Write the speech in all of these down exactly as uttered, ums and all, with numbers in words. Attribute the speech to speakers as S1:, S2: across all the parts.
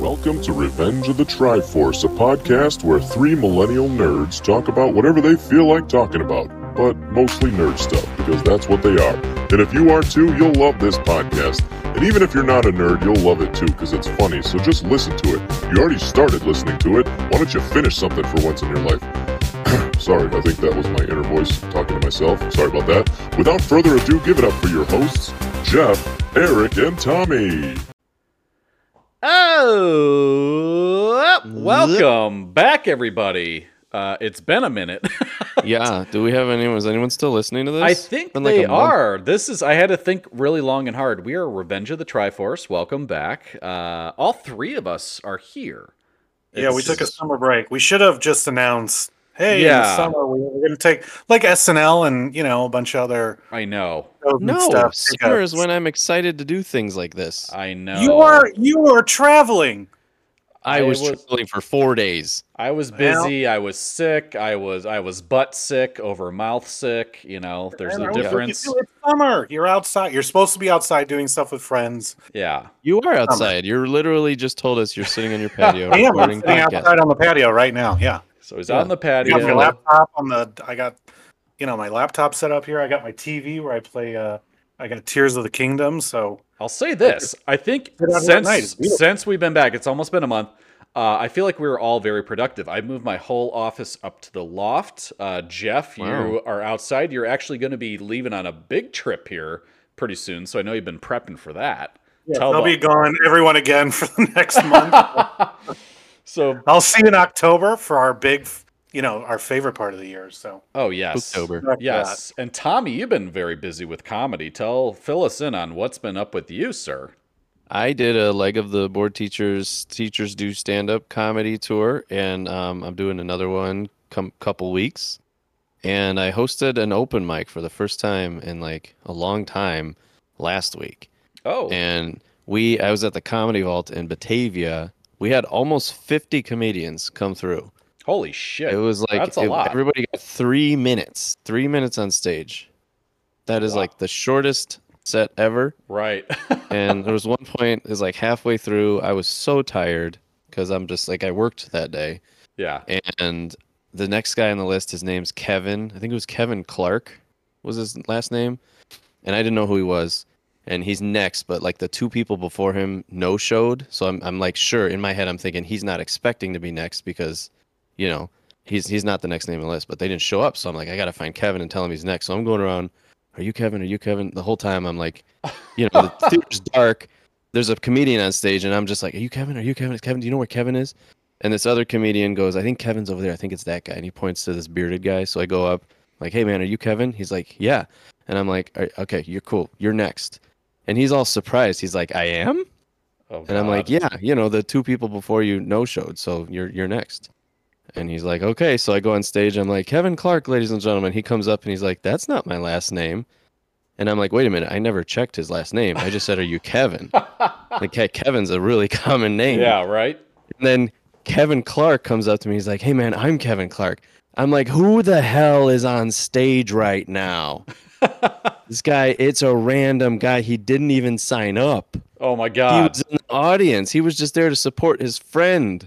S1: Welcome to Revenge of the Triforce, a podcast where three millennial nerds talk about whatever they feel like talking about, but mostly nerd stuff, because that's what they are. And if you are too, you'll love this podcast. And even if you're not a nerd, you'll love it too, because it's funny, so just listen to it. You already started listening to it, why don't you finish something for once in your life? Sorry, I think that was my inner voice talking to myself. Sorry about that. Without further ado, give it up for your hosts, Jeff, Eric, and Tommy.
S2: Oh, welcome back, everybody. Uh, it's been a minute.
S3: Yeah. Do we have anyone? Is anyone still listening to this?
S2: I think
S3: Been like
S2: they
S3: a month.
S2: are. This is. I had to think really long and hard. We are Revenge of the Triforce. Welcome back. Uh, all three of us are here.
S4: Yeah, we
S2: It's-
S4: took a summer break. We should have just announced, hey, in
S2: Yeah.
S4: the summer we we're going to take, like S N L and, you know, a bunch of other
S2: I know.
S4: shows and
S3: No,
S4: stuff. Take a-
S3: summer is when I'm excited to do things like this.
S2: I know.
S4: You are you are traveling.
S3: I,
S2: I
S3: was,
S2: was-
S3: traveling for four days.
S2: I was busy. I was sick. I was. I was butt sick over mouth sick. You know, there's
S4: Man,
S2: a
S4: what do you
S2: difference.
S4: do? It's summer. You're outside. You're supposed to be outside doing stuff with friends.
S2: Yeah.
S3: You are outside. You're literally just told us you're sitting on your patio
S4: I am. I'm
S3: recording
S4: sitting
S3: podcast.
S4: outside on the patio right now. Yeah.
S2: So he's
S3: Yeah.
S2: on the
S4: I got my
S2: patio.
S4: laptop on the. I got, you know, my laptop set up here. I got my T V where I play. Uh, I got Tears of the Kingdom. So
S2: I'll say this. I think
S4: Sit out here at night.
S2: since
S4: It's beautiful.
S2: since we've been back, it's almost been a month. Uh, I feel like we were all very productive. I moved my whole office up to the loft. Uh, Jeff, you
S3: Wow.
S2: are outside. You're actually going to be leaving on a big trip here pretty soon, so I know you've been prepping for that.
S4: yeah,
S2: Tell
S4: I'll be
S2: the-
S4: gone. Everyone again for the next month.
S2: So,
S4: I'll see you in October for our big, you know, our favorite part of the year. So
S2: oh yes,
S3: October.
S2: yes. And Tommy, you've been very busy with comedy. Tell, fill us in on what's been up with you, sir.
S3: I did a leg of the board teachers teachers do stand up comedy tour, and um, I'm doing another one come couple weeks. And I hosted an open mic for the first time in like a long time last week.
S2: Oh,
S3: And we I was at the Comedy Vault in Batavia. We had almost fifty comedians come through.
S2: holy shit!
S3: It was like
S2: that's a
S3: it-
S2: lot.
S3: everybody got three minutes, three minutes on stage. That is
S2: Wow.
S3: like the shortest set ever.
S2: Right.
S3: And there was one point, it was like halfway through, I was so tired because I'm just like I worked that day.
S2: Yeah.
S3: And the next guy on the list, his name's Kevin. I think it was Kevin Clark was his last name. And I didn't know who he was. And he's next, but like the two people before him no showed. So I'm I'm like sure in my head I'm thinking he's not expecting to be next because, you know, he's he's not the next name on the list, but they didn't show up. So I'm like, I gotta find Kevin and tell him he's next. So I'm going around, are you Kevin? Are you Kevin? The whole time I'm like, you know, the theater's dark. There's a comedian on stage, and I'm just like, are you Kevin? Are you Kevin? Kevin, do you know where Kevin is? And this other comedian goes, I think Kevin's over there. I think it's that guy. And he points to this bearded guy. So I go up, like, hey, man, are you Kevin? He's like, yeah. And I'm like, "All right, okay, you're cool. You're next. And he's all surprised. He's like, I am?
S2: Oh,
S3: And I'm like,
S2: God.
S3: yeah, you know, the two people before you no showed. So you're you're next. And he's like, okay. So I go on stage. I'm like, Kevin Clark, ladies and gentlemen. He comes up and he's like, that's not my last name. And I'm like, wait a minute, I never checked his last name. I just said, are you Kevin? Like, hey, Kevin's a really common name.
S2: Yeah. Right.
S3: And then Kevin Clark comes up to me. He's like, hey, man, I'm Kevin Clark. I'm like, who the hell is on stage right now? This guy, it's a random guy. He didn't even sign up.
S2: Oh my
S3: He
S2: God.
S3: was in the audience. He was just there to support his friend.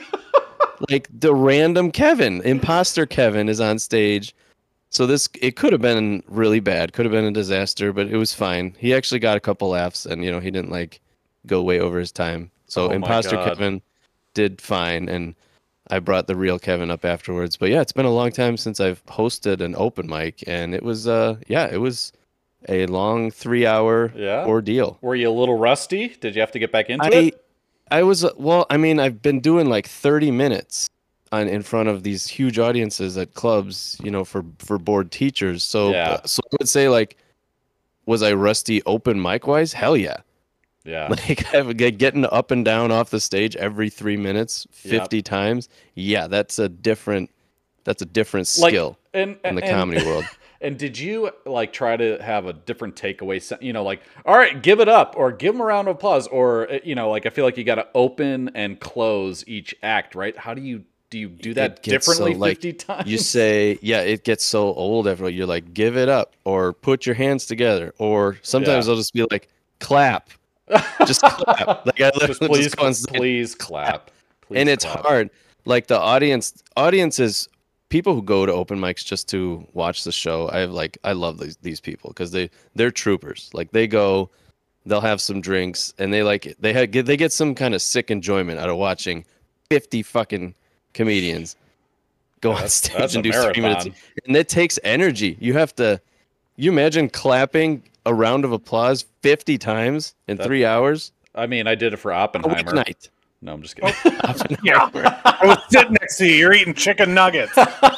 S3: Like the random Kevin, imposter Kevin is on stage. So this, it could have been really bad, could have been a disaster, but it was fine. He actually got a couple laughs, and you know he didn't like go way over his time. So
S2: Oh my
S3: imposter
S2: God.
S3: Kevin did fine, and I brought the real Kevin up afterwards. But yeah, it's been a long time since I've hosted an open mic, and it was uh yeah, it was a long three hour
S2: Yeah.
S3: ordeal.
S2: Were you a little rusty? Did you have to get back into
S3: I
S2: it?
S3: I was uh, well, I mean, I've been doing like thirty minutes on in front of these huge audiences at clubs, you know, for for board teachers. So
S2: Yeah.
S3: uh, so I would say like was I rusty open mic wise? Hell yeah.
S2: Yeah.
S3: Like I would get getting up and down off the stage every three minutes,
S2: Yep.
S3: fifty times. Yeah, that's a different that's a different
S2: Like,
S3: skill
S2: and,
S3: in the
S2: and-
S3: comedy world.
S2: And did you like try to have a different takeaway? se- You know, like, all right, give it up, or give them a round of applause, or uh, you know, like I feel like you got to open and close each act, right? How do you do you do that
S3: It gets so,
S2: differently
S3: like,
S2: fifty times?
S3: You say, yeah, it gets so old after you're like, give it up, or put your hands together, or sometimes
S2: Yeah.
S3: I'll just be like, clap. Just clap. Like I
S2: Just
S3: literally
S2: please,
S3: just go on stage,
S2: please clap. Please
S3: and it's
S2: clap.
S3: hard. Like the audience, audiences, people who go to open mics just to watch the show. I have like, I love these these people because they they're troopers. Like they go, they'll have some drinks, and they like they had they get some kind of sick enjoyment out of watching fifty fucking comedians go
S2: Yeah,
S3: on
S2: that's-
S3: stage
S2: that's
S3: and
S2: a
S3: do three minutes,
S2: marathon.
S3: and it takes energy. You have to. You imagine clapping a round of applause fifty times in
S2: That-
S3: three hours?
S2: I mean, I did it for
S3: A
S2: Oppenheimer.
S3: weeknight.
S2: No, I'm just kidding.
S4: Yeah. I was sitting next to you. You're eating chicken nuggets.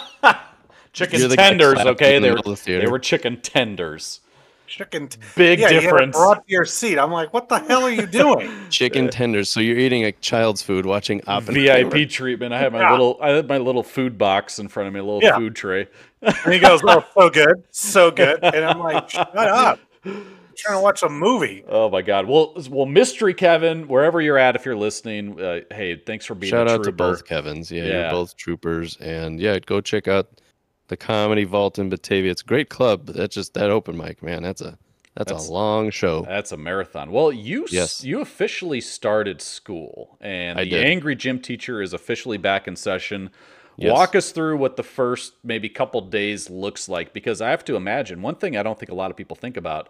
S2: Chicken
S3: You're the guy
S2: tenders,
S3: clapping
S2: okay?
S3: in the
S2: They were,
S3: middle of the theater.
S2: they were chicken tenders.
S4: Chicken. T-
S2: Big
S4: yeah, you had it
S2: difference.
S4: brought to your seat. I'm like, what the hell are you doing?
S3: Chicken tenders. So you're eating a child's food, watching
S2: V I
S3: Oppenheimer.
S2: P treatment. I had my
S4: Yeah.
S2: little, I had my little food box in front of me, a little
S4: Yeah.
S2: food tray.
S4: And he goes, "Oh, so good, so good." And I'm like, "Shut up! I'm trying to watch a movie."
S2: Oh my God. Well, well, Mystery Kevin, wherever you're at, if you're listening, uh, hey, thanks for being
S3: Shout
S2: a
S3: out to
S2: trooper.
S3: both Kevins. Yeah,
S2: Yeah.
S3: you're both troopers. And yeah, go check out the Comedy Vault in Batavia. It's a great club, but that's just that open mic, man. That's a that's,
S2: That's-
S3: a long show.
S2: That's a marathon. Well, you s-
S3: Yes.
S2: you officially started school, and
S3: I
S2: the
S3: did.
S2: Angry Gym Teacher is officially back in session.
S3: Yes.
S2: Walk us through what the first maybe couple days looks like, because I have to imagine one thing I don't think a lot of people think about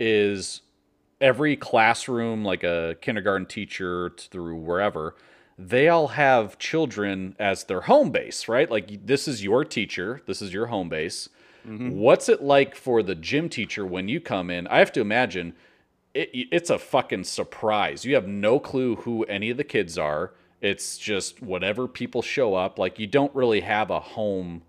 S2: is every classroom, like a kindergarten teacher through wherever, they all have children as their home base, right? Like this is your teacher, this is your home base. What's it like for the gym teacher when you come in? I have to imagine it, it's a fucking surprise. You have no clue who any of the kids are. It's just whatever people show up. Like you don't really have a home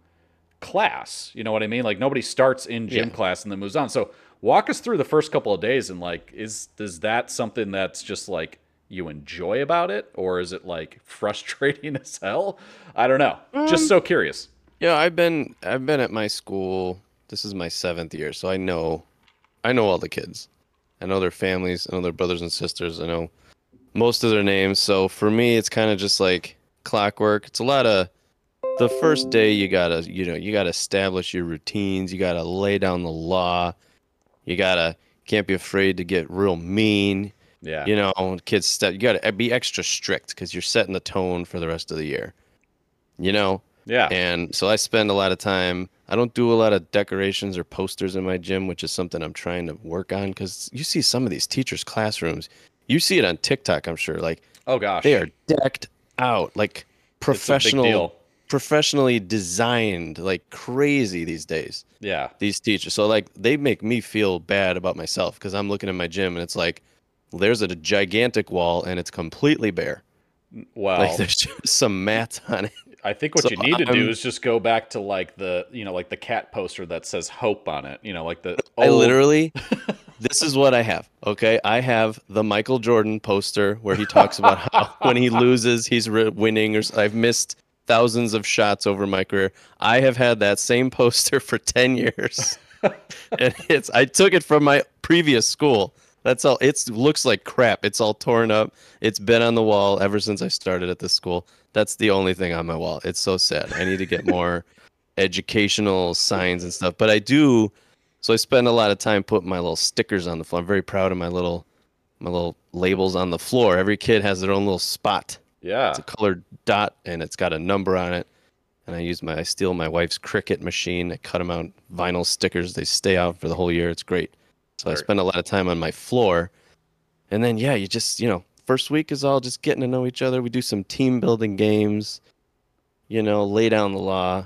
S2: class. You know what I mean? Like nobody starts in gym
S3: Yeah.
S2: class and then moves on. So walk us through the first couple of days and like, is is that something that's just like you enjoy about it, or is it like frustrating as hell? I don't know. Just so curious.
S3: Yeah, I've been I've been at my school. This is my seventh year, so I know I know all the kids. I know their families, I know their brothers and sisters, I know most of their names. So for me it's kind of just like clockwork. It's a lot of the first day you gotta you know, you gotta establish your routines, you gotta lay down the law, you gotta can't be afraid to get real mean.
S2: Yeah.
S3: You know, when kids step you gotta be extra strict because you're setting the tone for the rest of the year. You know?
S2: Yeah.
S3: And so I spend a lot of time. I don't do a lot of decorations or posters in my gym, which is something I'm trying to work on because you see some of these teachers' classrooms. You see it on TikTok, I'm sure. Like
S2: Oh gosh.
S3: they are decked out, like
S2: It's a big
S3: professional,
S2: deal.
S3: professionally designed, like crazy these days.
S2: Yeah.
S3: These teachers, so like they make me feel bad about myself because I'm looking at my gym and it's like there's a gigantic wall and it's completely bare.
S2: Well,
S3: Like there's just some mats on it.
S2: I think what
S3: So
S2: you need to do
S3: I'm-
S2: is just go back to like the, you know, like the cat poster that says hope on it. You know, like the
S3: I
S2: old-
S3: literally, this is what I have. Okay, I have the Michael Jordan poster where he talks about how when he loses, he's re- winning. Or s- I've missed thousands of shots over my career. I have had that same poster for ten years, and it's I took it from my previous school. That's all. It looks like crap. It's all torn up. It's been on the wall ever since I started at this school. That's the only thing on my wall. It's so sad. I need to get more educational signs and stuff. But I do. So I spend a lot of time putting my little stickers on the floor. I'm very proud of my little my little labels on the floor. Every kid has their own little spot.
S2: Yeah.
S3: It's a colored dot and it's got a number on it. And I use my I steal my wife's Cricut machine. I cut them out vinyl stickers. They stay out for the whole year. It's great. So I
S2: Right.
S3: spend a lot of time on my floor. And then yeah, you just, you know, first week is all just getting to know each other. We do some team building games, you know, lay down the law,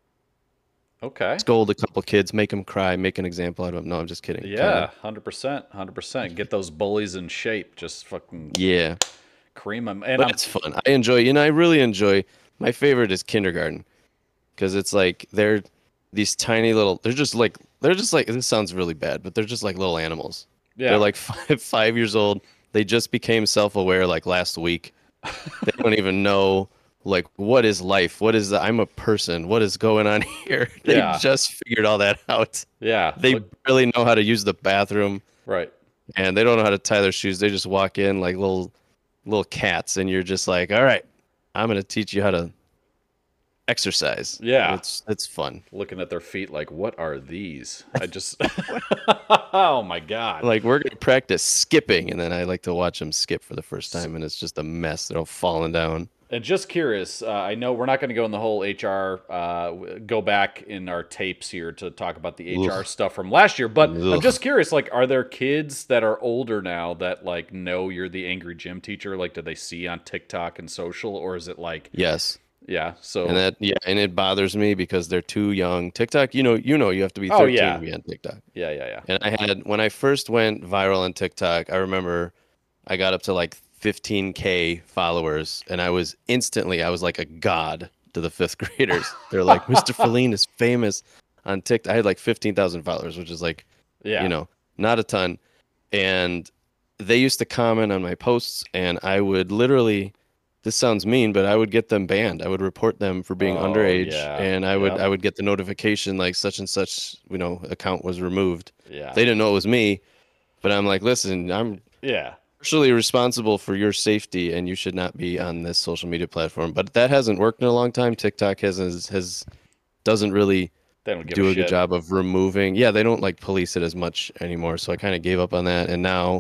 S2: Okay.
S3: scold a couple kids, make them cry, make an example out of them. No, I'm just kidding.
S2: Yeah, hundred percent, hundred percent. Get those bullies in shape. Just fucking
S3: Yeah.
S2: cream them. And
S3: But
S2: I'm,
S3: it's fun. I enjoy, you know, I really enjoy, my favorite is kindergarten because it's like they're these tiny little, they're just like, they're just like, this sounds really bad, but they're just like little animals.
S2: yeah,
S3: They're like five, five years old. They just became self-aware like last week. They don't even know like what is life? What is the, I'm a person. What is going on here? They
S2: Yeah.
S3: just figured all that out.
S2: yeah.
S3: They
S2: Look-
S3: barely know how to use the bathroom
S2: right.
S3: and they don't know how to tie their shoes. They just walk in like little little cats and you're just like, "All right, I'm going to teach you how to exercise.
S2: Yeah.
S3: It's it's fun.
S2: Looking at their feet like, what are these? I just, oh my God.
S3: Like we're gonna practice skipping, and then I like to watch them skip for the first time, and it's just a mess. They're all falling down.
S2: And just curious, uh, I know we're not going to go in the whole H R, uh, go back in our tapes here to talk about the H R
S3: Ugh.
S2: stuff from last year, but I'm
S3: Ugh.
S2: just curious, like, are there kids that are older now that, like, know you're the angry gym teacher? Like, do they see on TikTok and social, or is it like,
S3: Yes.
S2: yeah, so.
S3: And that yeah, and it bothers me because they're too young. TikTok, you know, you know, you have to be
S2: Oh,
S3: thirteen
S2: yeah.
S3: to be on TikTok.
S2: Yeah, yeah, yeah.
S3: And I had when I first went viral on TikTok, I remember I got up to like fifteen K followers, and I was instantly I was like a god to the fifth graders. They're like, Mister Feline is famous on TikTok. I had like fifteen thousand followers, which is like,
S2: Yeah.
S3: you know, not a ton. And they used to comment on my posts, and I would literally. This sounds mean, but I would get them banned. I would report them for being
S2: Oh,
S3: underage,
S2: yeah.
S3: and I would
S2: Yep.
S3: I would get the notification like such and such, you know, account was removed.
S2: Yeah.
S3: They didn't know it was me, but I'm like, listen, I'm
S2: Yeah.
S3: partially responsible for your safety, and you should not be on this social media platform. But that hasn't worked in a long time. TikTok has has, has doesn't really
S2: They don't give
S3: do
S2: a,
S3: a good
S2: shit.
S3: job of removing. Yeah, they don't like police it as much anymore. So I kind of gave up on that, and now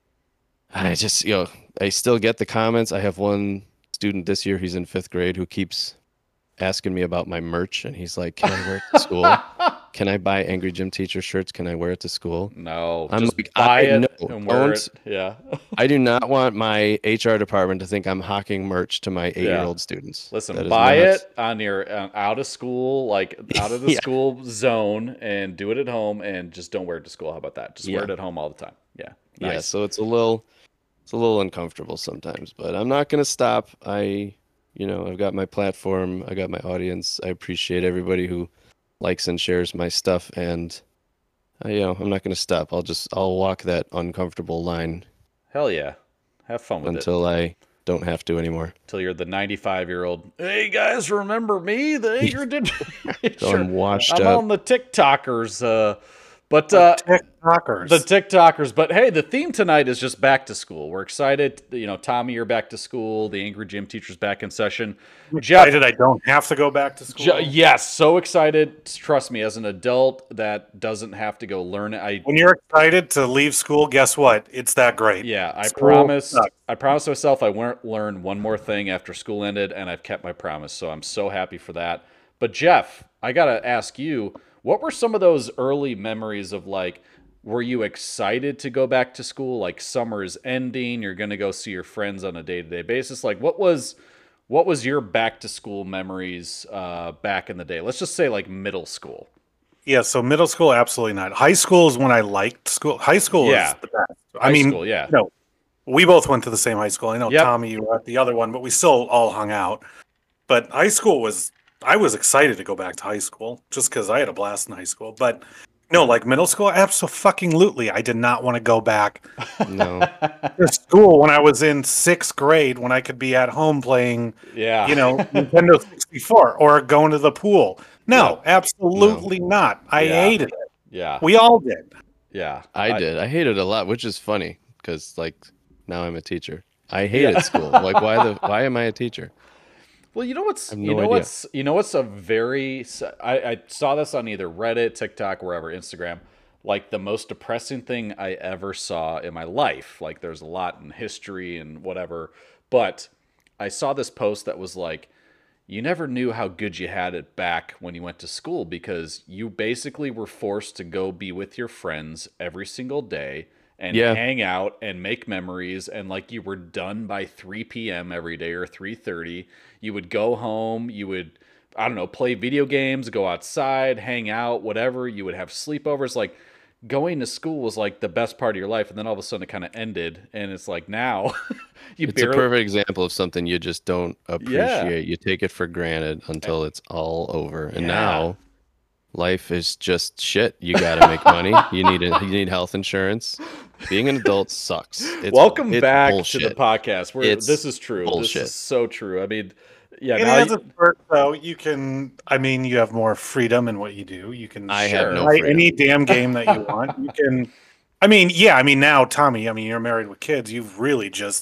S3: I just you know I still get the comments. I have one student this year, he's in fifth grade, who keeps asking me about my merch, and he's like, can I wear it to school? Can I buy Angry Gym Teacher shirts? Can I wear it to school?
S2: No,
S3: I'm
S2: just
S3: like,
S2: buy
S3: I
S2: it
S3: know,
S2: and wear
S3: don't.
S2: it. Yeah.
S3: I do not want my H R department to think I'm hawking merch to my eight-year-old students.
S2: Listen,
S3: That is
S2: buy
S3: not-
S2: it on your uh, out of school, like out of the
S3: Yeah.
S2: school zone, and do it at home, and just don't wear it to school. How about that? Just wear
S3: Yeah.
S2: it at home all the time. Yeah.
S3: Yeah,
S2: Nice.
S3: so it's a little, it's a little uncomfortable sometimes, but I'm not gonna stop. I, you know, I've got my platform, I got my audience. I appreciate everybody who likes and shares my stuff, and uh, you know, I'm not gonna stop. I'll just, I'll walk that uncomfortable line
S2: Hell yeah. Have fun with it
S3: until I don't have to anymore.
S2: until you're the ninety-five year old. Hey guys, remember me? The Angry did.
S3: So I'm washed
S2: I'm
S3: up.
S2: on the TikTokers. Uh, but uh,
S4: TikTokers.
S2: the TikTokers. But hey, the theme tonight is just back to school. We're excited. You know, Tommy, you're back to school. The Angry Gym Teacher's back in session. Jeff,
S4: Excited I don't have to go back to school.
S2: Ju- yes, so excited. Trust me, as an adult that doesn't have to go learn it. I
S4: When you're excited to leave school, guess what? It's that great.
S2: yeah, I
S4: School
S2: promised.
S4: sucks.
S2: I promised myself I wouldn't learn one more thing after school ended, and I've kept my promise. So I'm so happy for that. But Jeff, I gotta ask you, what were some of those early memories of like? Were you excited to go back to school? Like summer is ending, you're gonna go see your friends on a day to day basis. Like what was what was your back to school memories uh, back in the day? Let's just say like middle school.
S4: Yeah, so middle school, absolutely not. High school is when I liked school. High school
S2: Yeah.
S4: is the best.
S2: High
S4: I mean,
S2: school, yeah.
S4: no, we both went to the same high school. I know,
S2: Yep.
S4: Tommy, you were at the other one, but we still all hung out. But high school was, I was excited to go back to high school just because I had a blast in high school. But no, like middle school, absolutely, I did not want to go back
S3: No,
S4: to school when I was in sixth grade when I could be at home playing,
S2: Yeah.
S4: you know, Nintendo sixty-four or going to the pool. No, absolutely not. I
S2: Yeah.
S4: hated it.
S2: Yeah.
S4: We all did.
S2: Yeah.
S3: I did. I hated it a lot, which is funny because like now I'm a teacher. I hated school. Like why the why am I a teacher?
S2: Well, you know what's
S3: I have
S2: you
S3: no
S2: know
S3: idea.
S2: what's you know what's a very I, I saw this on either Reddit, TikTok, wherever, Instagram. Like the most depressing thing I ever saw in my life. Like there's a lot in history and whatever, but I saw this post that was like, you never knew how good you had it back when you went to school because you basically were forced to go be with your friends every single day and
S3: Yeah.
S2: hang out and make memories, and like you were done by three p.m. every day or three thirty. You would go home, you would I don't know, play video games, go outside, hang out, whatever. You would have sleepovers. Like going to school was like the best part of your life, and then all of a sudden it kind of ended, and it's like now you
S3: It's a
S2: barely
S3: perfect example of something you just don't appreciate. You take it for granted until it's all over. And
S2: Yeah.
S3: now life is just shit. You got to make money. You need a, you need health insurance. Being an adult sucks. It's,
S2: Welcome
S3: it's
S2: back
S3: bullshit.
S2: to the podcast. Where
S3: It's
S2: this is true.
S3: bullshit.
S2: This is so true. I mean, yeah.
S4: It
S2: Now
S4: has
S2: you-
S4: its perks, though. You can, I mean, you have more freedom in what you do. You can
S3: I
S2: Sure.
S3: have no
S4: play
S3: freedom.
S4: any damn game that you want. You can, I mean, yeah, I mean, now, Tommy, I mean, you're married with kids. You've really just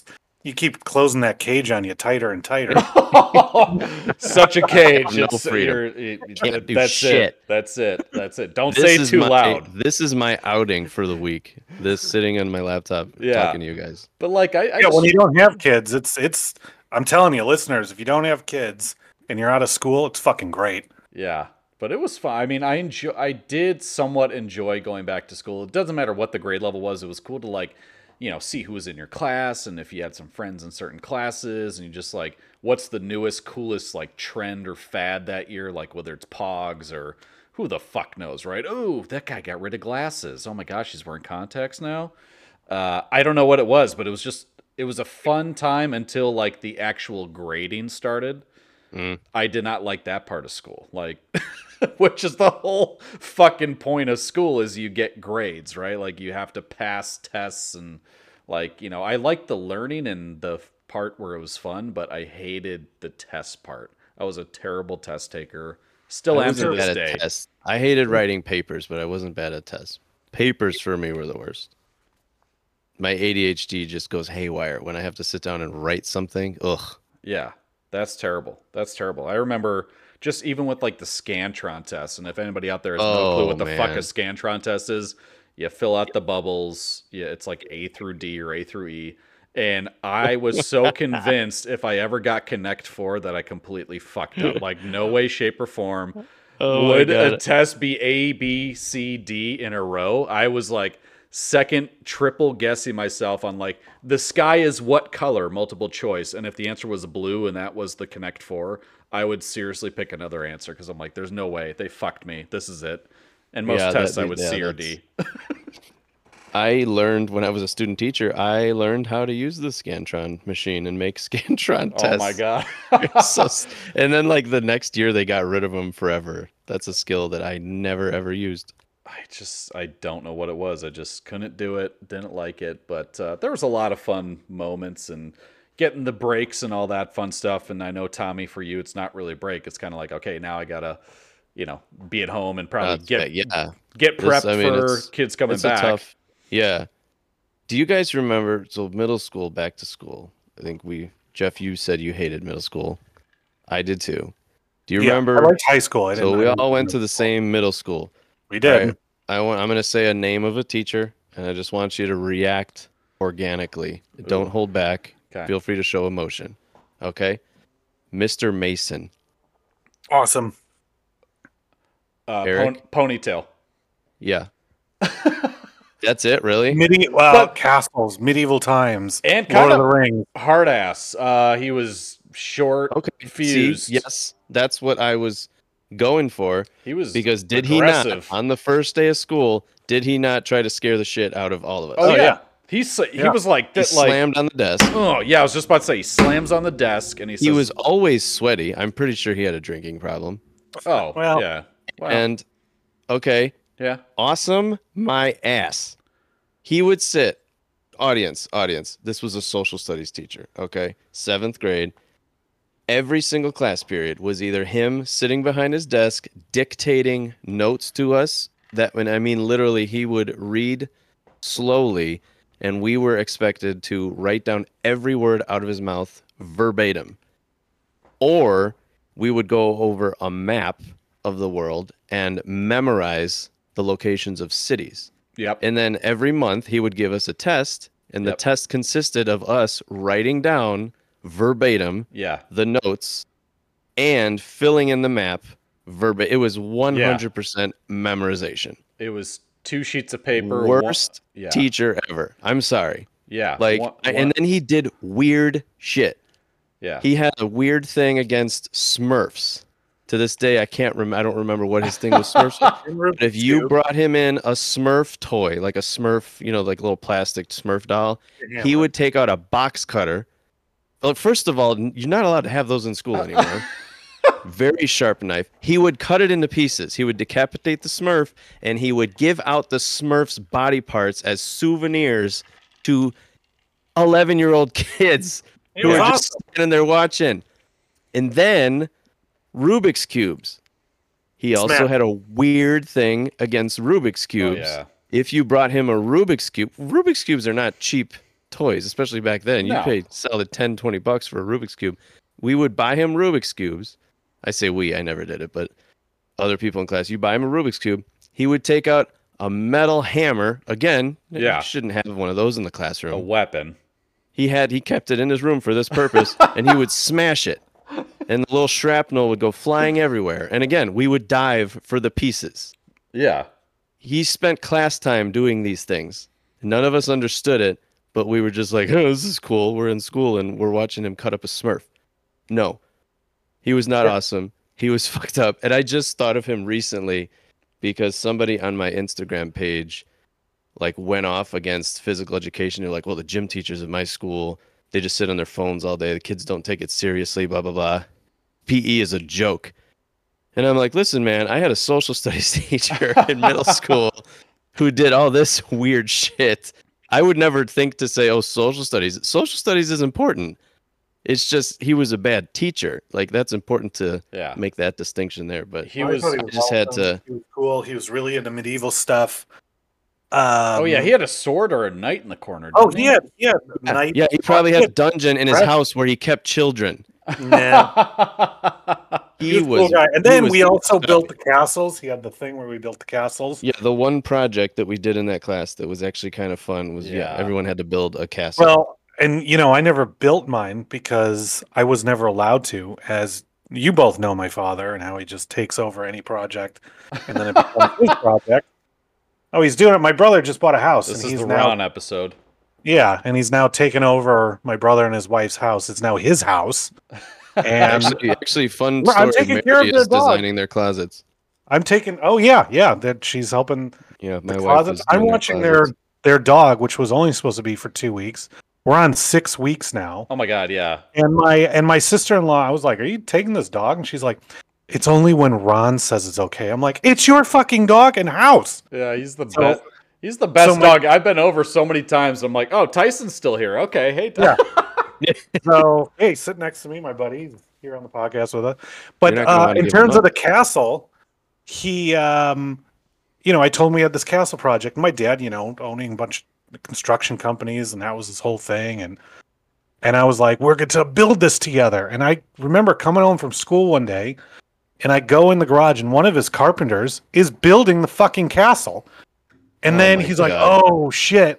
S4: You keep closing that cage on you tighter and tighter.
S2: Such a cage.
S3: No
S2: It's-
S3: freedom.
S2: you're- it-
S3: Can't
S2: that-
S3: do
S2: that's
S3: shit.
S2: it. That's it. That's it. Don't
S3: This
S2: say
S3: is
S2: too
S3: my,
S2: loud.
S3: This is my outing for the week. This sitting on my laptop
S2: Yeah.
S3: talking to you guys.
S2: But like, I, I
S4: Yeah,
S2: just,
S4: when you don't have kids, it's it's. I'm telling you, listeners, if you don't have kids and you're out of school, it's fucking great.
S2: yeah. But it was fun. I mean, I enjoy. I did somewhat enjoy going back to school. It doesn't matter what the grade level was. It was cool to like, you know, see who was in your class and if you had some friends in certain classes, and you just like, what's the newest, coolest like trend or fad that year? Like whether it's Pogs or who the fuck knows, right? Oh, that guy got rid of glasses. Oh my gosh, he's wearing contacts now. Uh, I don't know what it was, but it was just it was a fun time until like the actual grading started.
S3: Mm.
S2: I did not like that part of school. Like, which is the whole fucking point of school is you get grades, right? Like you have to pass tests and like, you know, I liked the learning and the part where it was fun, but I hated the test part. I was a terrible test taker. Still
S3: I
S2: am to
S3: wasn't
S2: this
S3: bad
S2: day.
S3: at tests. I hated writing papers, but I wasn't bad at tests. Papers for me were the worst. My A D H D just goes haywire when I have to sit down and write something. Ugh.
S2: Yeah, that's terrible. That's terrible. I remember just even with like the Scantron test, and if anybody out there has no clue
S3: Oh,
S2: what the fuck a
S3: man.
S2: Scantron test is, you fill out the bubbles. Yeah, it's like A through D or A through E. And I was so convinced if I ever got Connect Four that I completely fucked up. Like no way, shape, or form
S3: Oh my
S2: would a
S3: God.
S2: test be A, B, C, D in a row. I was like second triple guessing myself on like the sky is what color, multiple choice, and if the answer was blue and that was the Connect Four, I would seriously pick another answer because I'm like, there's no way they fucked me. This is it. And most
S3: Yeah, that-
S2: tests I would
S3: yeah,
S2: C or
S3: that's-
S2: D.
S3: I learned when I was a student teacher, I learned how to use the Scantron machine and make Scantron tests.
S2: Oh my god.
S3: So s- and then like the next year they got rid of them forever. That's a skill that I never ever used.
S2: I just I don't know what it was. I just couldn't do it. Didn't like it. But uh, there was a lot of fun moments and getting the breaks and all that fun stuff. And I know Tommy, for you, it's not really a break. It's kind of like, okay, now I gotta, you know, be at home and probably
S3: That's
S2: get
S3: bad. Yeah.
S2: get
S3: This-
S2: prepped
S3: I mean,
S2: for
S3: it's-
S2: kids coming
S3: It's
S2: back.
S3: a tough. Yeah. Do you guys remember? So middle school, back to school. I think we Jeff, you said you hated middle school. I did too. Do you
S4: Yeah,
S3: remember?
S4: I liked high school. I
S3: So
S4: didn't,
S3: we
S4: I
S3: all
S4: didn't-
S3: went to the same middle school.
S4: We did.
S3: Right. I want. I'm gonna say a name of a teacher, and I just want you to react organically. Don't
S2: Ooh.
S3: hold back.
S2: Okay.
S3: Feel free to show emotion. Okay. Mister Mason.
S4: Awesome.
S2: Uh,
S3: Eric?
S2: pon- ponytail.
S3: Yeah. That's it, really?
S4: Medi- well,
S2: But-
S4: castles, medieval times,
S2: And
S4: Lord
S2: kind
S4: of the
S2: of
S4: Rings.
S2: hard ass. Uh, he was short,
S3: Okay.
S2: fused.
S3: See, yes, that's what I was going for.
S2: He was
S3: Because did he not
S2: aggressive.
S3: on the first day of school? Did he not try to scare the shit out of all of us?
S2: Oh,
S4: Oh,
S2: yeah.
S4: yeah.
S2: He's he
S4: Yeah.
S2: was like
S3: He
S2: that. Like
S3: slammed on the desk.
S2: oh yeah, I was just about to say he slams on the desk and he says,
S3: He was always sweaty. I'm pretty sure he had a drinking problem.
S2: oh
S4: Well-
S2: yeah, wow.
S3: And okay,
S2: yeah,
S3: awesome my ass. He would sit, audience, audience. This was a social studies teacher, okay? Seventh grade. Every single class period was either him sitting behind his desk dictating notes to us. That when I mean literally, he would read slowly, and we were expected to write down every word out of his mouth verbatim. Or we would go over a map of the world and memorize the locations of cities.
S2: yep,
S3: And then every month he would give us a test, and the
S2: Yep.
S3: test consisted of us writing down verbatim
S2: yeah.
S3: the notes and filling in the map verbatim. It was one hundred percent memorization.
S2: It was two sheets of paper. one-
S3: Worst
S2: yeah,
S3: teacher ever. I'm sorry.
S2: yeah,
S3: Like,
S2: one-
S3: I-
S2: one-
S3: and then he did weird shit.
S2: yeah.
S3: He had a weird thing against Smurfs. To this day, I can't rem- I don't remember what his thing with Smurfs was. But if you brought him in a Smurf toy, like a Smurf, you know, like a little plastic Smurf doll, he would take out a box cutter. Well, first of all, n- you're not allowed to have those in school anymore. Very sharp knife. He would cut it into pieces. He would decapitate the Smurf, and he would give out the Smurf's body parts as souvenirs to eleven-year-old kids
S4: It
S3: who
S4: was
S3: were
S4: awesome.
S3: just standing there watching. And then Rubik's Cubes. He also
S4: Snap.
S3: had a weird thing against Rubik's
S2: Oh,
S3: Cubes.
S2: yeah.
S3: If you brought him a Rubik's Cube, Rubik's Cubes are not cheap toys, especially back then. You
S2: No.
S3: paid solid ten, twenty bucks for a Rubik's Cube. We would buy him Rubik's Cubes. I say we, I never did it, but other people in class, you buy him a Rubik's Cube. He would take out a metal hammer. Again,
S2: Yeah.
S3: you shouldn't have one of those in the
S2: A
S3: classroom.
S2: weapon.
S3: He had he kept it in his room for this purpose, and he would smash it. And the little shrapnel would go flying everywhere. And again, we would dive for the pieces.
S2: Yeah.
S3: He spent class time doing these things. None of us understood it, but we were just like, oh, this is cool. We're in school and we're watching him cut up a Smurf. No, he was not
S4: Yeah.
S3: awesome. He was fucked up. And I just thought of him recently because somebody on my Instagram page like went off against physical education. They're like, well, the gym teachers at my school, they just sit on their phones all day. The kids don't take it seriously, blah, blah, blah. P E is a joke. And I'm like, listen, man, I had a social studies teacher in middle school who did all this weird shit. I would never think to say, oh, social studies. Social studies is important. It's just he was a bad teacher. Like, that's important to
S2: Yeah.
S3: make that distinction there. But
S2: He
S4: I
S2: was.
S4: thought he
S3: I just had
S4: awesome.
S3: to-
S4: He was cool. He was really into medieval stuff. Um,
S2: Oh yeah, he had a sword or a knight in the corner.
S4: Oh,
S2: didn't
S4: he had, he had
S3: yeah,
S4: night.
S3: yeah, he probably had a dungeon in his
S4: Right.
S3: house where he kept children.
S4: Nah.
S3: He
S4: He was a
S3: was,
S4: cool guy. And
S3: he
S4: then
S3: was
S4: we also
S3: stuff.
S4: built the castles. He had the thing where we built the castles.
S3: Yeah, the one project that we did in that class that was actually kind of fun was yeah,
S2: Yeah.
S3: everyone had to build a castle.
S4: Well, and you know, I never built mine because I was never allowed to. As you both know, my father and how he just takes over any project, and then it becomes his project. Oh, he's doing it. My brother just bought a house,
S2: This
S4: and
S2: is
S4: he's
S2: the
S4: now
S2: Ron episode.
S4: yeah, and he's now taken over my brother and his wife's house. It's now his house, and
S3: actually, actually, fun
S4: Well, I'm
S3: story.
S4: taking care of
S3: Mary
S4: their
S3: is
S4: dog.
S3: designing their closets.
S4: I'm taking. Oh yeah, yeah. That she's helping
S3: Yeah, my
S4: the
S3: wife
S4: closets.
S3: is
S4: I'm
S3: doing
S4: watching
S3: their
S4: their
S3: closets.
S4: their dog, which was only supposed to be for two weeks. We're on six weeks now.
S2: Oh my god, yeah.
S4: And my and my sister-in-law, I was like, "Are you taking this dog?" And she's like, "It's only when Ron says it's okay." I'm like, "It's your fucking dog and house."
S2: Yeah, he's the
S4: So-
S2: best. He's the best
S4: so my-
S2: dog. I've been over so many times. I'm like, oh, Tyson's still here. Okay, hey, Ty-
S4: Yeah. So, hey, sit next to me, my buddy, he's here on the podcast with us. But
S3: You're not gonna
S4: uh,
S3: wanna
S4: in
S3: give him
S4: terms of
S3: up.
S4: the castle, he, um, you know, I told him we had this castle project. My dad, you know, owning a bunch of construction companies, and that was his whole thing. And and I was like, we're going to build this together. And I remember coming home from school one day, and I go in the garage, and one of his carpenters is building the fucking castle. And
S3: Oh
S4: then
S3: my
S4: he's like,
S3: God.
S4: "Oh shit."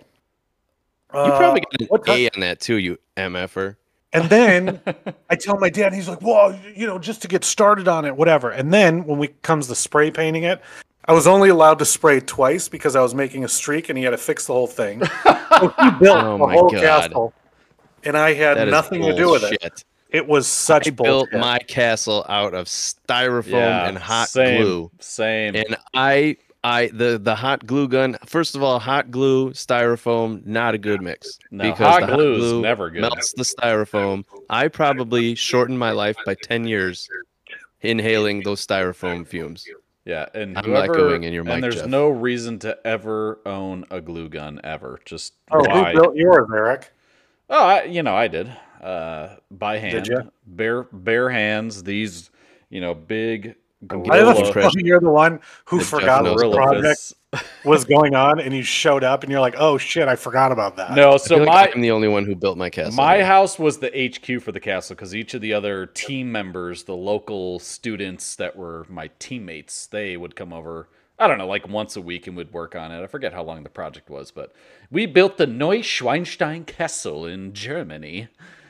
S3: You
S4: Uh,
S3: probably got an
S4: what ti-
S3: A on that too, you M F er.
S4: And then I tell my dad, and he's like, "Well, you know, just to get started on it, whatever." And then when we comes to spray painting it, I was only allowed to spray twice because I was making a streak, and he had to fix the whole thing. So he built
S3: Oh
S4: the
S3: my
S4: whole
S3: God.
S4: castle, and I had
S3: That is
S4: nothing to do with it.
S3: bullshit.
S4: It was such
S3: I built
S4: bullshit.
S3: my castle out of styrofoam
S2: yeah,
S3: and hot
S2: same,
S3: glue.
S2: Same.
S3: And I I the the hot glue gun, first of all, hot glue, styrofoam, not a good mix.
S2: No, hot
S3: the
S2: glue is never good.
S3: melts the styrofoam. I probably shortened my life by ten years inhaling those styrofoam fumes.
S2: Yeah, and
S3: I'm
S2: whoever,
S3: echoing in your mic,
S2: and there's
S3: Jeff.
S2: no reason to ever own a glue gun ever. Just
S4: Oh,
S2: buy.
S4: who built yours, Eric?
S2: Oh, I, you know, I did. Uh, by hand,
S4: ya?
S2: bare bare hands. These, you know, big
S3: I'm
S4: I have
S3: Gorilla.
S4: a
S2: gorilla,
S3: impression.
S4: feeling you're the one who
S3: That Jeff
S4: forgot
S3: knows
S4: the
S2: gorilla
S4: project
S2: fists.
S4: was going on, and you showed up, and you're like, "Oh shit, I forgot about that."
S2: No,
S3: I
S2: so
S3: feel
S2: my
S3: like I'm the only one who built my castle.
S2: my
S3: here.
S2: house was the H Q for the castle because each of the other team members, the local students that were my teammates, they would come over. I don't know, like once a week and would work on it. I forget how long the project was, but we built the Neuschwanstein Castle in Germany.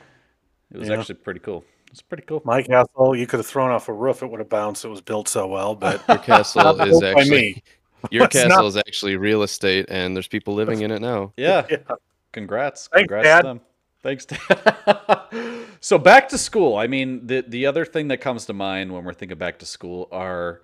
S2: It was
S4: Yeah.
S2: actually pretty cool. It's pretty cool.
S4: My castle, you could have thrown off a roof; it would have bounced. It was built so well, but
S3: Your castle
S4: Not
S3: is
S4: built by
S3: actually
S4: me.
S3: your
S4: It's
S3: castle
S4: not-
S3: is actually real estate, and there's people living in it now.
S2: Yeah.
S4: yeah.
S2: Congrats.
S4: Thanks,
S2: Congrats
S4: Dad.
S2: to them. Thanks, Dad. So back to school. I mean, the the other thing that comes to mind when we're thinking back to school are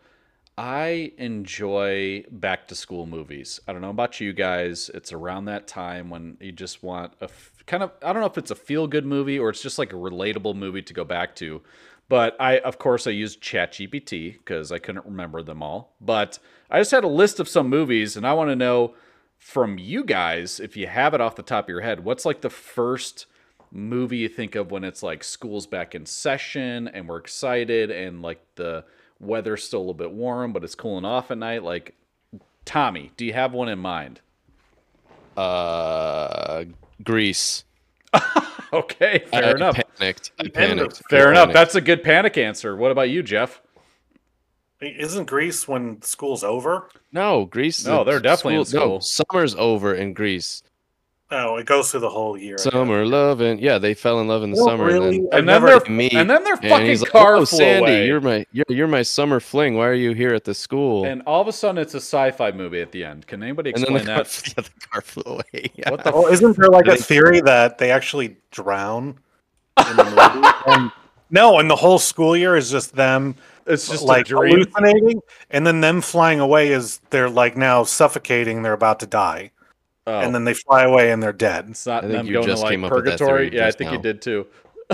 S2: I enjoy back to school movies. I don't know about you guys. It's around that time when you just want a f- kind of, I don't know if it's a feel good movie or it's just like a relatable movie to go back to. But I, of course, I used ChatGPT because I couldn't remember them all. But I just had a list of some movies, and I want to know from you guys, if you have it off the top of your head, what's like the first movie you think of when it's like school's back in session and we're excited and like the weather's still a little bit warm, but it's cooling off at night? Like, Tommy, do you have one in mind?
S3: Uh, Grease.
S2: Okay, fair
S3: I
S2: enough.
S3: panicked. I
S4: And
S3: panicked.
S2: Fair
S3: I
S2: enough.
S3: panicked.
S2: That's a good panic answer. What about you, Jeff?
S4: Isn't Greece when school's over?
S3: No, Greece.
S2: No,
S3: is
S2: they're definitely in
S3: school. No,
S2: school.
S3: summer's over in Greece.
S4: Oh, it goes through the whole year. I guess.
S3: Summer loving. Yeah, they fell in love in the
S4: Oh,
S3: summer.
S4: really?
S3: And
S4: I've
S2: And then
S4: never-
S2: they're
S3: meet,
S2: and then their
S3: and
S2: fucking
S3: he's like,
S2: car
S3: "Oh,
S2: flew
S3: Sandy,
S2: away.
S3: you're my you're, you're my summer fling. Why are you here at the school?"
S2: And all of a sudden, it's a sci-fi movie at the end. Can anybody
S3: And then
S2: explain
S3: the car,
S2: that?
S3: yeah, the car flew away. Yeah.
S2: What the?
S4: Well,
S2: F-
S4: isn't there like
S3: I
S4: a
S3: think-
S4: theory that they actually drown in the movie? And, no, and the whole school year is just them
S2: it's just
S4: like
S2: a dream.
S4: hallucinating, and then them flying away is they're like now suffocating. They're about to die,
S2: Oh,
S4: and then they fly away and they're dead.
S2: it's not
S3: I think
S2: them
S3: you
S2: going
S3: just
S2: to like
S3: came up with that
S2: purgatory.
S3: theory
S2: Yeah, I
S3: just
S2: think you
S3: now.
S2: did too.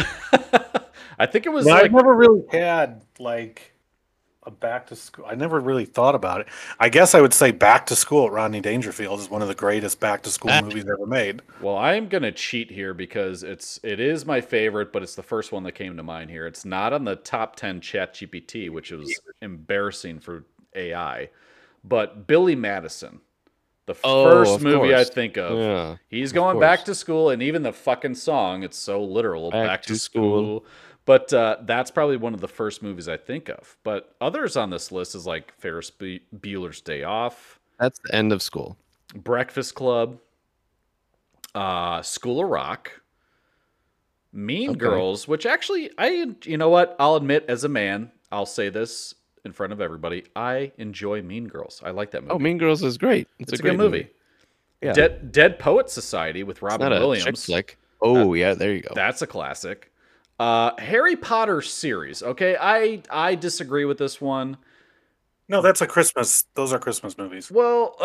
S2: I think it was
S4: No,
S2: like
S4: I've never really had like a back to school. I never really thought about it. I guess I would say Back to School at Rodney Dangerfield is one of the greatest back to school
S3: Ah.
S4: movies ever made.
S2: Well, I am gonna cheat here because it's it is my favorite, but it's the first one that came to mind here. It's not on the top ten ChatGPT, which was embarrassing for A I. But Billy Madison, the
S3: Oh,
S2: first
S3: of
S2: movie I
S3: course.
S2: think of.
S3: Yeah.
S2: He's
S3: of
S2: going back
S3: course.
S2: to school, and even the fucking song, it's so literal. Back,
S3: Back
S2: to,
S3: to
S2: school.
S3: school.
S2: But uh, that's probably one of the first movies I think of. But others on this list is like Ferris Bu- Bueller's Day Off,
S3: That's the end of school.
S2: Breakfast Club, uh, School of Rock, Mean
S3: Okay.
S2: Girls, which actually, I, you know what? I'll admit as a man, I'll say this in front of everybody. I enjoy Mean Girls. I like that movie.
S3: Oh, Mean Girls is great. It's,
S2: it's a,
S3: a, great
S2: good movie.
S3: Yeah.
S2: Dead, Dead Poet Society with
S3: It's
S2: Robin
S3: not a
S2: Williams.
S3: chick flick. Oh, yeah, there you go.
S2: That's a classic. Uh, Harry Potter series. Okay, I I disagree with this one.
S4: No, that's a Christmas. Those are Christmas movies.
S2: Well,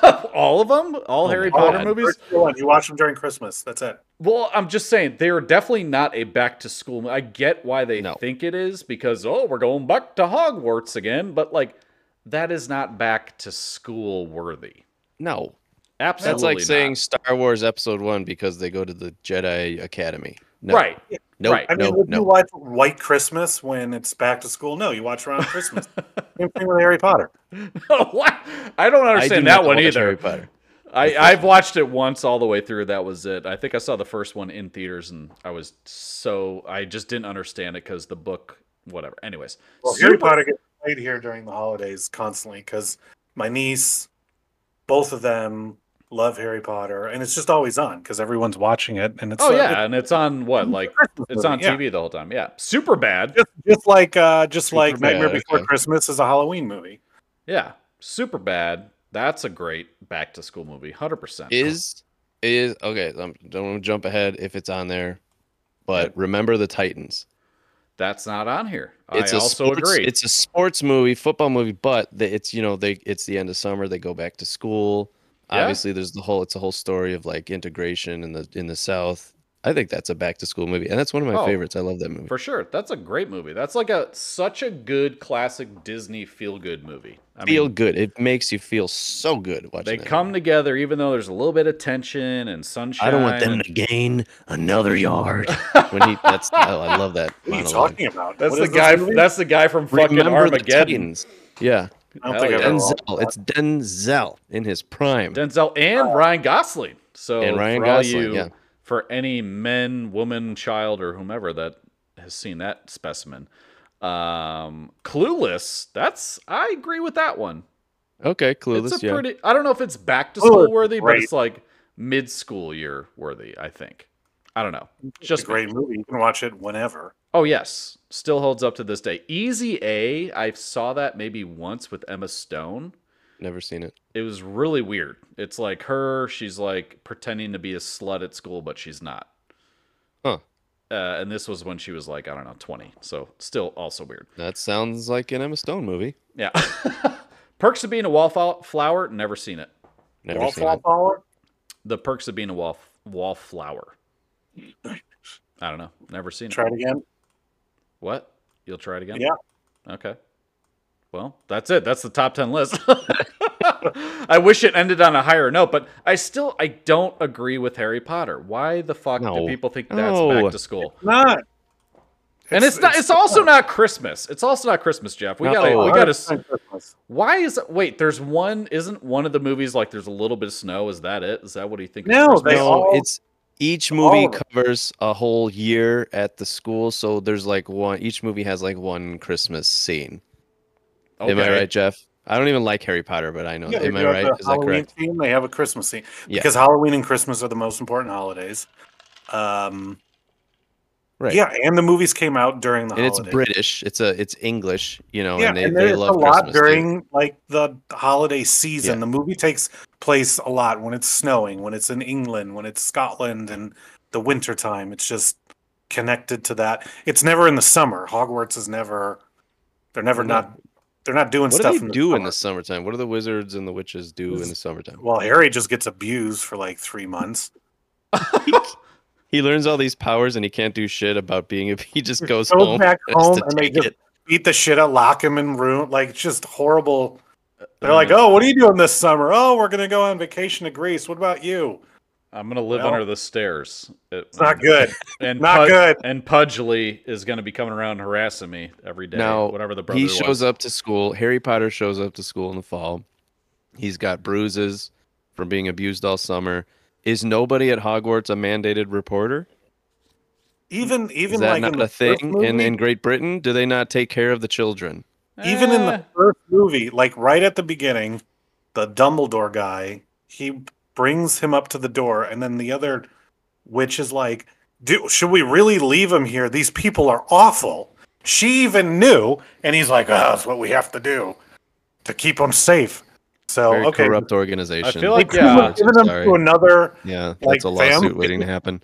S2: all of them, all
S3: Oh
S2: Harry
S3: my
S2: Potter
S3: God.
S2: movies.
S4: First one, you watch them during Christmas. That's it.
S2: Well, I'm just saying they are definitely not a back to school. mo- I get why they
S3: No.
S2: think it is because oh, we're going back to Hogwarts again, but like that is not back to school worthy.
S3: No.
S2: Absolutely,
S3: That's like
S2: not.
S3: saying Star Wars Episode One because they go to the Jedi Academy. No.
S2: right.
S3: No,
S2: right.
S4: I mean,
S3: no,
S4: would you
S3: no.
S4: watch White Christmas when it's back to school? No, you watch around Christmas. Same thing with Harry Potter.
S2: what? I don't
S3: I
S2: understand
S3: do
S2: that
S3: not
S2: one
S3: watch
S2: either.
S3: Harry Potter.
S2: I, I've watched it once all the way through. That was it. I think I saw the first one in theaters, and I was so I just didn't understand it because the book, whatever. Anyways,
S4: Well, Harry
S2: Super-
S4: Potter gets played here during the holidays constantly because my niece, both of them love Harry Potter, and it's just always on because everyone's watching it. And it's
S2: Oh
S4: uh,
S2: yeah, and it's on what like
S4: Christmas
S2: it's
S4: movie,
S2: on
S4: yeah.
S2: T V the whole time. Yeah, super bad.
S4: Just, just like uh, just like
S3: Superbad,
S4: Nightmare Before
S3: okay.
S4: Christmas is a Halloween movie.
S2: Yeah, super bad. That's a great back to school movie, hundred percent.
S3: Is is okay? Um, don't want to jump ahead if it's on there, but remember the Titans.
S2: That's not on here.
S3: It's
S2: I
S3: a
S2: also
S3: sports,
S2: agree.
S3: It's a sports movie, football movie, but the, it's you know they it's the end of summer. They go back to school.
S2: Yeah.
S3: Obviously, there's the whole it's a whole story of like integration in the in the South. I think that's a back to school movie, and that's one of my
S2: Oh,
S3: favorites. I love that movie.
S2: For sure, that's a great movie. That's like a such a good classic Disney feel good movie. I
S3: Feel
S2: mean,
S3: good. It makes you feel so good watching.
S2: they
S3: that
S2: come
S3: movie.
S2: together even though there's a little bit of tension and sunshine.
S3: I don't want them
S2: and-
S3: to gain another yard. when he that's oh, I love that.
S4: What are you
S3: monologue.
S4: talking about?
S2: That's
S4: What
S2: the
S4: is this
S2: guy.
S4: movie?
S2: That's the guy from fucking
S3: Remember the
S2: Armageddon.
S3: Titans. Yeah,
S4: I don't
S2: Hell
S4: think
S2: yeah.
S4: I've ever
S3: Denzel. It's Denzel in his prime.
S2: Denzel and Ryan Gosling. So
S3: And Ryan
S2: for all
S3: Gosling,
S2: you,
S3: yeah.
S2: for any men, woman, child, or whomever that has seen that specimen, um, Clueless. That's I agree with that one.
S3: Okay, Clueless.
S2: It's a
S3: yeah.
S2: pretty. I don't know if it's back to
S4: Clueless
S2: school
S4: is
S2: worthy, but
S4: great.
S2: it's like mid school year worthy. I think. I don't know.
S4: It's a
S2: Just me.
S4: great movie. You can watch it whenever.
S2: Oh yes, still holds up to this day. Easy A. I saw that maybe once with Emma Stone.
S3: Never seen it.
S2: It was really weird. It's like her, she's like pretending to be a slut at school, but she's not.
S3: Huh.
S2: Uh, and this was when she was like, I don't know, twenty. So still also weird.
S3: That sounds like an Emma Stone movie.
S2: Yeah. Perks of Being a Wallflower, never seen it.
S3: Never seen
S4: Wallflower
S3: it.
S4: Flower?
S2: The Perks of Being a Wall Wallflower. I don't know. Never seen it.
S4: Try it again.
S2: What? You'll try it again?
S4: Yeah.
S2: Okay. Well, that's it. That's the top ten list. I wish it ended on a higher note, but I still I don't agree with Harry Potter. Why the fuck do
S3: No.
S2: people think that's
S3: No.
S2: back to school?
S4: Not.
S2: And it's, not. It's also not Christmas. It's also not Christmas, Jeff. We
S3: No.
S2: gotta. We
S3: Oh,
S2: gotta.
S4: It's not Christmas.
S2: Why is it? Wait, there's one. Isn't one of the movies like there's a little bit of snow? Is that it? Is that what do you think? is
S4: No,
S2: Christmas?
S4: they
S3: No,
S4: all-
S3: it's Each
S4: All
S3: movie
S4: of it.
S3: covers a whole year at the school, so there's like one. Each movie has like one Christmas scene.
S2: Okay.
S3: Am I right, Jeff? I don't even like Harry Potter, but I know.
S4: Yeah, they
S3: Am I
S4: do have
S3: right?
S4: the
S3: Is that
S4: Halloween
S3: correct?
S4: theme. They have a Christmas theme
S3: Yeah.
S4: because Halloween and Christmas are the most important holidays. Um,
S3: Right.
S4: yeah, and the movies came out during the
S3: And it's
S4: holidays.
S3: British. It's a it's English, you know,
S4: Yeah,
S3: and they,
S4: and
S3: they
S4: there's
S3: love
S4: a lot
S3: Christmas too.
S4: during like the holiday season.
S3: Yeah.
S4: The movie takes place a lot when it's snowing, when it's in England, when it's Scotland, and the winter time. It's just connected to that. It's never in the summer. Hogwarts is never. They're never
S3: Well, no.
S4: not. They're not doing
S3: What do
S4: stuff
S3: they
S4: in the
S3: do in
S4: summer.
S3: the summertime? What do the wizards and the witches do in the summertime?
S4: Well, Harry just gets abused for like three months.
S3: He learns all these powers and he can't do shit about being a. He just goes
S4: Goes
S3: home.
S4: back
S3: and has
S4: home
S3: to
S4: and they
S3: take
S4: just
S3: it.
S4: beat the shit out, lock him in room. Like it's just horrible. They're
S2: I'm
S4: like,
S2: gonna-
S4: "Oh, what are you doing this summer? Oh, we're gonna go on vacation to Greece. What about you?"
S2: I'm gonna live
S4: Well,
S2: under the stairs. It-
S4: It's not good.
S2: And
S4: Not
S2: Pud-
S4: good.
S2: And Pudgley is gonna be coming around harassing me every day.
S3: Now,
S2: whatever the brother
S3: he shows
S2: was.
S3: up to school. Harry Potter shows up to school in the fall. He's got bruises from being abused all summer. Is nobody at Hogwarts a mandated reporter?
S4: Even even
S3: Is that
S4: like
S3: not
S4: in the
S3: a thing
S4: first movie,
S3: in, in Great Britain? Do they not take care of the children?
S4: even in
S2: Eh,
S4: the first movie, like right at the beginning, the Dumbledore guy, he brings him up to the door, and then the other witch is like, "Do should we really leave him here? These people are awful." She even knew, and he's like, "Oh, that's what we have to do to keep them safe." So
S3: Very
S4: okay,
S3: corrupt organization.
S2: I feel
S4: they
S2: like,
S4: could have
S2: yeah.
S4: given them
S3: Sorry.
S4: to another.
S3: Yeah,
S4: like
S3: that's a lawsuit
S4: them.
S3: waiting to happen.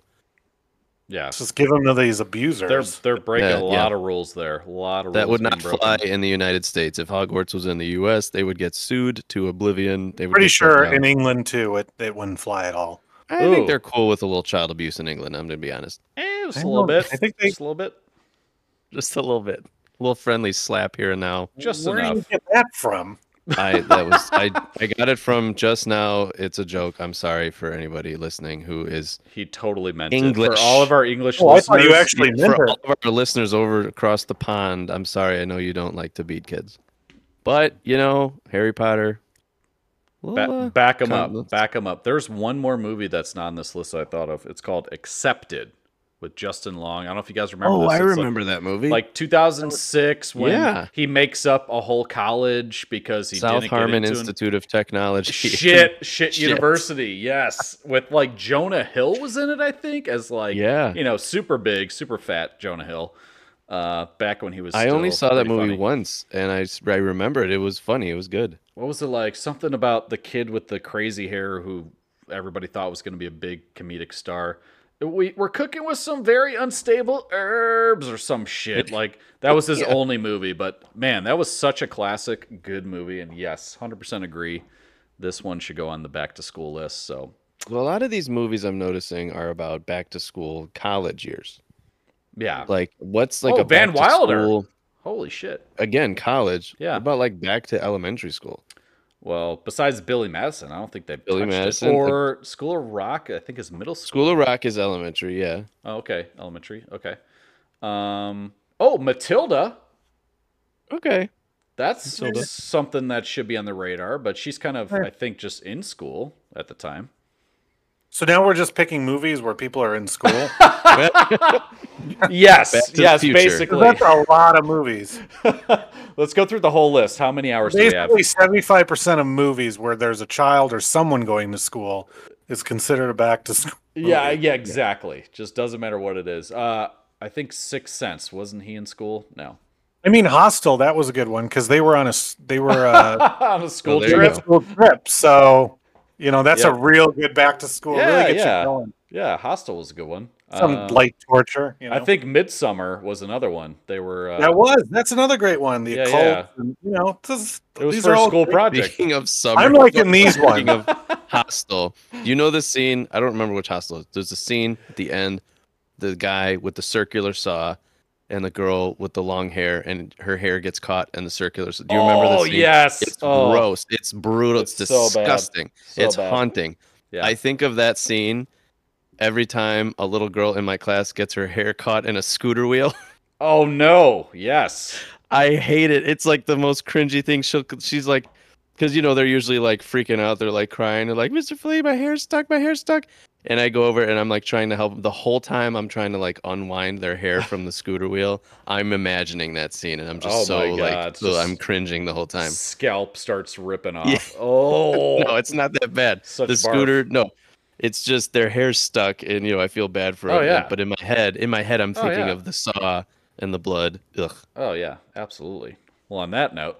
S2: yeah.
S4: Just give them to these
S2: They're
S4: abusers.
S2: they're breaking
S3: Yeah,
S2: a
S3: yeah.
S2: lot of rules there. A lot of
S3: That
S2: rules
S3: would not
S2: being
S3: fly
S2: broken.
S3: in the United States. If Hogwarts was in the U S, they would get sued to oblivion. They would
S4: Pretty
S3: get shut
S4: sure
S3: down.
S4: in England too, it, it wouldn't fly at all.
S3: I
S2: Ooh.
S3: think they're cool with a little child abuse in England. I'm gonna be honest,
S2: Eh, just
S4: I
S2: a little
S4: don't-
S2: bit.
S4: I think they-
S2: just a little bit.
S3: just a little bit, a little friendly slap here and now.
S2: Just
S4: Where do you
S2: enough.
S4: get that from?
S3: I that was I I got it from just now. It's a joke. I'm sorry for anybody listening who is
S2: He totally meant it.
S3: English.
S2: For all of our English
S4: Oh, I
S2: listeners.
S4: thought you actually meant
S3: for
S4: it.
S3: all of our listeners over across the pond. I'm sorry. I know you don't like to beat kids, but you know Harry Potter. well,
S2: Ba-
S3: uh,
S2: back them
S3: come-
S2: up. Back them up. There's one more movie that's not on this list that I thought of. It's called Accepted with Justin Long. I don't know if you guys remember
S3: Oh,
S2: this.
S3: I
S2: It's like-
S3: remember that movie.
S2: Like two thousand six when
S3: Yeah.
S2: he makes up a whole college because he
S3: South
S2: didn't
S3: Harmon
S2: get into an-
S3: Institute of Technology.
S2: shit shit
S3: Shit.
S2: university. Yes, with like Jonah Hill was in it, I think, as like
S3: Yeah.
S2: you know, super big, super fat Jonah Hill. Uh, back when he was.
S3: I only
S2: still
S3: saw that
S2: pretty
S3: movie
S2: funny.
S3: once, and I, s- I remember it. It was funny. It was good.
S2: What was it like? Something about the kid with the crazy hair who everybody thought was going to be a big comedic star. We, we're cooking with some very unstable herbs or some shit. Like, that was his
S3: Yeah.
S2: only movie. But, man, that was such a classic, good movie. And, yes, one hundred percent agree. This one should go on the back-to-school list. So,
S3: Well, a lot of these movies I'm noticing are about back to school, college years.
S2: yeah.
S3: Like, what's like
S2: Oh,
S3: a
S2: Van
S3: back to
S2: Wilder.
S3: school-
S2: Holy shit.
S3: again, college.
S2: Yeah.
S3: What about like back to elementary school?
S2: Well, besides Billy Madison, I don't think they've
S3: Billy
S2: touched
S3: Madison,
S2: it.
S3: like-
S2: Or School of Rock, I think is middle school.
S3: School of Rock is elementary, yeah.
S2: Oh, okay, elementary. Okay. Um. Oh, Matilda.
S3: Okay.
S2: That's
S3: Matilda.
S2: something that should be on the radar, but she's kind of,
S4: Sure.
S2: I think, just in school at the time.
S4: So now we're just picking movies where people are in school.
S2: Yes,
S3: Back to the
S2: yes,
S3: Future.
S2: basically.
S4: That's a lot of movies.
S2: Let's go through the whole list. How many hours do we have?
S4: Basically, seventy-five percent of movies where there's a child or someone going to school is considered a back to school.
S2: Yeah,
S4: movie.
S2: yeah, exactly. Just doesn't matter what it is. Uh, I think Sixth Sense, wasn't he in school? No.
S4: I mean, Hostel, that was a good one because they were on a s- they were uh,
S2: On a school
S3: there you
S2: trip.
S3: go.
S4: school trip. So you know that's
S2: Yep.
S4: a real good back to school.
S2: Yeah,
S4: really gets
S2: yeah.
S4: you going.
S2: Yeah, Hostel was a good one.
S4: Some
S2: Uh,
S4: light torture. You know?
S2: I think Midsummer was another one. They were. Uh,
S4: that was that's another great one. The
S2: Yeah,
S4: occult.
S2: yeah.
S4: And, you know, this,
S2: it was
S4: these
S2: for
S4: are
S2: a
S4: all
S2: school
S4: great.
S2: project.
S3: Speaking of summer,
S4: I'm liking these
S3: speaking
S4: ones.
S3: of Hostel, you know the scene? I don't remember which Hostel. it is. There's a scene at the end, the guy with the circular saw, and the girl with the long hair, and her hair gets caught in the circular. saw. Do you remember
S2: Oh,
S3: the scene?
S2: yes.
S3: It's
S2: Oh.
S3: gross. It's brutal. It's,
S2: It's so bad.
S3: disgusting.
S2: So
S3: it's
S2: bad.
S3: haunting.
S2: Yeah.
S3: I think of that scene every time a little girl in my class gets her hair caught in a scooter wheel.
S2: Oh no! Yes.
S3: I hate it. It's like the most cringy thing. She'll, she's like, because you know they're usually like freaking out. They're like crying. They're like, Mister Flea, my hair's stuck. My hair's stuck. And I go over and I'm like trying to help. The whole time I'm trying to like unwind their hair from the scooter wheel. I'm imagining that scene, and I'm just
S2: Oh
S3: so
S2: my God,
S3: like,
S2: it's
S3: so
S2: just-
S3: I'm cringing the whole time.
S2: Scalp starts ripping off.
S3: Yeah.
S2: Oh
S3: No, it's not that bad.
S2: Such
S3: the
S2: barf.
S3: scooter, no, it's just their hair's stuck, and you know I feel bad for
S2: Oh,
S3: them.
S2: yeah.
S3: But in my head, in my head, I'm
S2: Oh,
S3: thinking
S2: yeah.
S3: of the saw and the blood. Ugh.
S2: Oh yeah, absolutely. Well, on that note,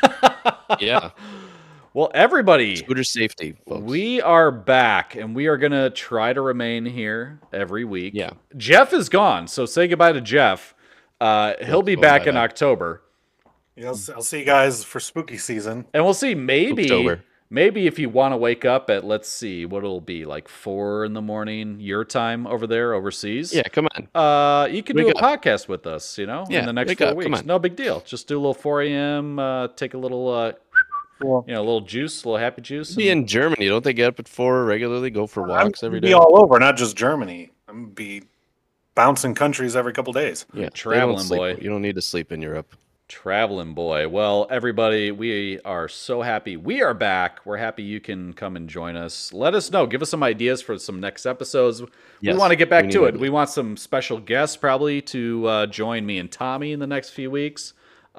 S3: Yeah.
S2: well, everybody,
S3: Scooter safety, folks.
S2: we are back, and we are gonna try to remain here every week.
S3: Yeah.
S2: Jeff is gone, so say goodbye to Jeff. Uh, he'll be
S3: go
S2: back in
S3: bye-bye.
S2: October,
S4: Yeah, I'll, I'll see you guys for spooky season.
S2: and we'll see. Maybe,
S3: October.
S2: maybe if you want to wake up at, let's see, what it'll be like four in the morning your time over there overseas.
S3: Yeah, come on.
S2: Uh, you can do
S3: Wake
S2: a podcast with us, you know, in
S3: Yeah,
S2: the next
S3: wake
S2: four
S3: up, come
S2: weeks.
S3: on.
S2: No big deal. Just do a little four a.m. Uh, take a little, uh,
S4: Cool.
S2: you know, a little juice, a little happy juice.
S3: Be
S2: and-
S3: in Germany. Don't they get up at four regularly? Go for
S4: I'm
S3: walks
S4: gonna
S3: every
S4: be
S3: day.
S4: all over, not just Germany. I'm gonna be bouncing countries every couple days.
S3: Yeah, they don't
S2: traveling
S3: sleep-
S2: boy.
S3: You don't need to sleep in Europe.
S2: Traveling boy. Well, everybody, we are so happy we are back. We're happy you can come and join us. Let us know. Give us some ideas for some next episodes. We
S3: Yes,
S2: want to get back
S3: we
S2: to
S3: need
S2: it.
S3: to-
S2: We want some special guests probably to uh, join me and Tommy in the next few weeks.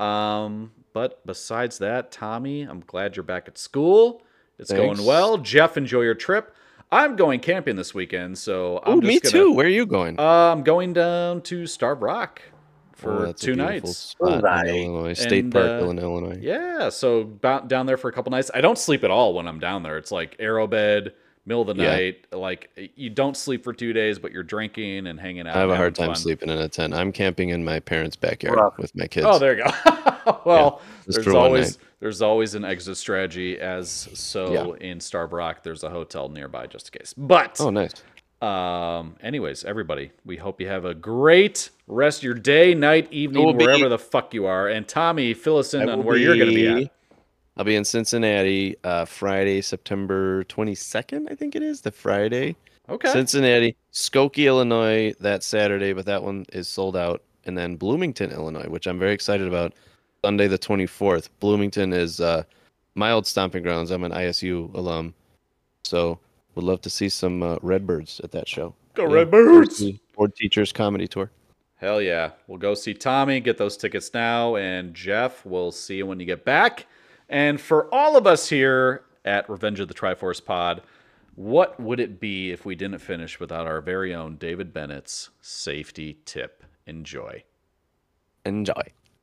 S2: Um, but besides that, Tommy, I'm glad you're back at school. It's
S3: Thanks.
S2: going well. Jeff, enjoy your trip. I'm going camping this weekend, so I'm
S3: Oh,
S2: just
S3: me
S2: gonna,
S3: too. Where are you going?
S2: Uh, I'm going down to Starved Rock
S3: Oh,
S2: for
S3: that's a
S2: two
S3: beautiful
S2: nights.
S3: spot in
S4: Right.
S3: Illinois, State
S2: And,
S3: Park,
S2: uh,
S3: Illinois.
S2: Yeah, so about down there for a couple nights. I don't sleep at all when I'm down there. It's like arrow bed, middle of the
S3: Yeah.
S2: night. Like you don't sleep for two days, but you're drinking and hanging out.
S3: I have a
S2: and
S3: hard
S2: having
S3: time
S2: fun.
S3: sleeping in a tent. I'm camping in my parents' backyard
S4: Rough.
S3: with my kids.
S2: Oh, there you go. Well,
S3: just
S2: there's
S3: for one
S2: always
S3: night.
S2: there's always an exit strategy. As so
S3: Yeah.
S2: in Starved Rock, there's a hotel nearby just in case. But
S3: Oh, nice.
S2: um, anyways, everybody, we hope you have a great rest of your day, night, evening,
S3: will be-
S2: wherever the fuck you are. And Tommy, fill us in
S3: I
S2: on
S3: will
S2: where you're going to be at.
S3: I'll be in Cincinnati uh, Friday, September twenty-second, I think it is, the Friday.
S2: Okay.
S3: Cincinnati, Skokie, Illinois that Saturday, but that one is sold out. And then Bloomington, Illinois, which I'm very excited about, Sunday the twenty-fourth. Bloomington is uh, my old stomping grounds. I'm an I S U alum. So would love to see some uh, Redbirds at that show.
S2: Go
S3: Yeah,
S2: Redbirds!
S3: Board, Board Teachers Comedy Tour.
S2: Hell yeah. We'll go see Tommy, get those tickets now. And Jeff, we'll see you when you get back. And for all of us here at Revenge of the Triforce Pod, what would it be if we didn't finish without our very own David Bennett's safety tip? Enjoy.
S3: Enjoy.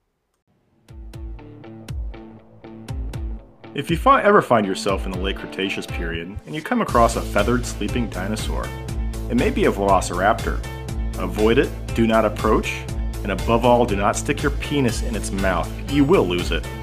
S5: If you fi- ever find yourself in the late Cretaceous period and you come across a feathered sleeping dinosaur, it may be a velociraptor. Avoid it, do not approach, and above all, do not stick your penis in its mouth. You will lose it.